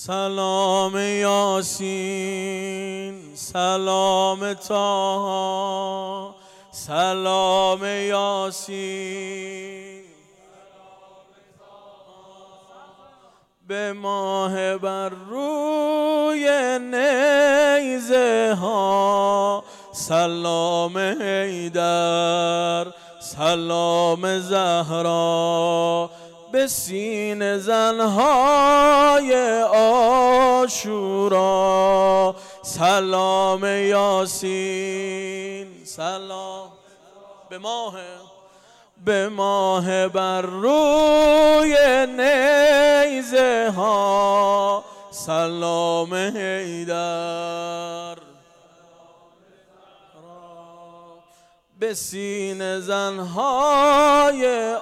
سلام یاسین، سلام طه، سلام یاسین، به ماه بر روی نیزه ها. سلام حیدر، سلام زهرا، به سینه زنهای عاشورا. سلام یاسین، سلام به ماه بر روی نیزه ها. سلام حیدر، به سینه زنهای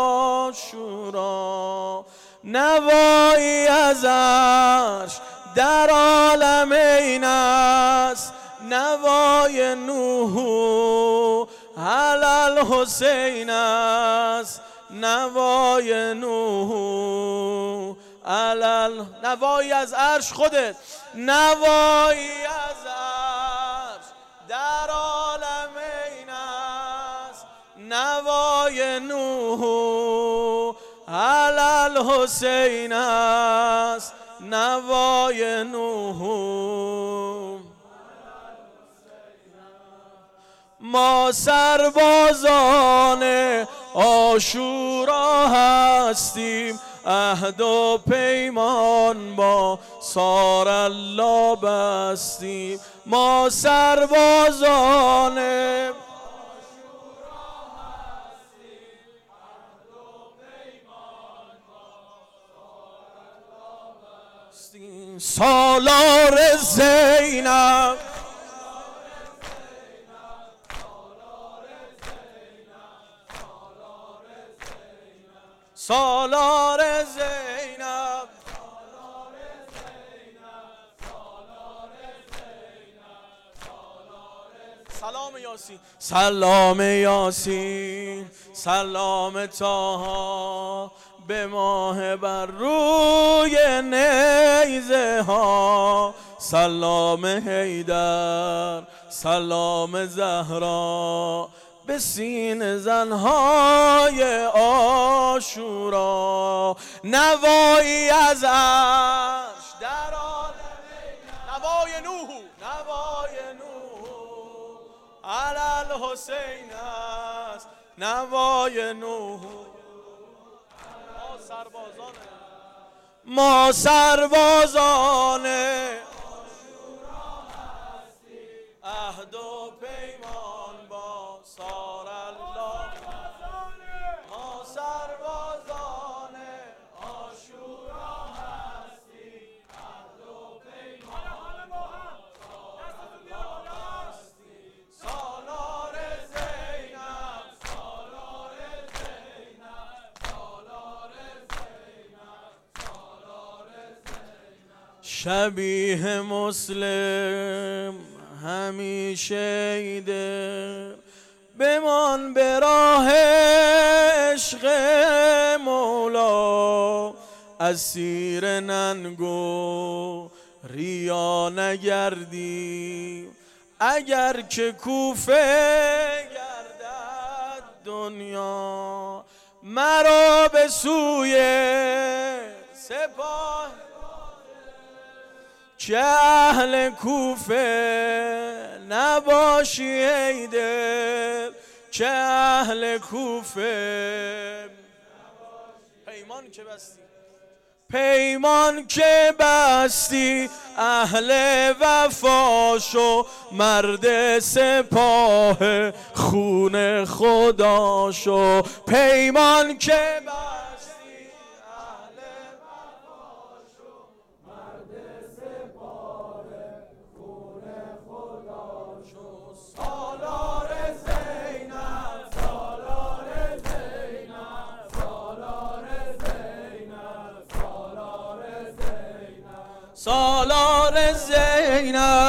عاشورا. نوایی از عرش در عالم این است، نوای نوح علی الحسین است، نوای نوح نوایی از عرش خودت، نوایی از عرش در عالم این است، نوای نوح علی الحسین است، نوای نوح. ما سربازان عاشورا هستیم، عهد و پیمان با سار الله بستیم. ما سربازان عاشورا هستیم، عهد و پیمان با سار الله بستیم. سالار زینب، سالار زینب، سلام یاسین، سلام یاسین، سلام طه، به ماه بر روی نیزه ها. سلام حیدر، سلام زهرا، به سینه زنهای عاشورا. نوایی از عرش در عالم، نوای نوح، نوای نوح علی الحسین است، نوای نوح. ما سربازان عهد و پیمان با سار الله. ما سربازان عاشورا هستیم، عهد و پیمان با سار الله هستیم. سالار زینب، سالار زینب، سالار زینب، سالار زینب. شبیه مسلم همیشه ایده، بمان به راه عشق مولا. اسیر ننگو ریا نگردی، اگر که کوفه گردد دنیا. مرا به سوی سپاه که اهل کوفه نباشی ای دل، که اهل کوفه. پیمان که بستی، پیمان که بستی، اهل وفا شو، مرد سپاه خون خدا شو. پیمان که بستی، سالار زینب،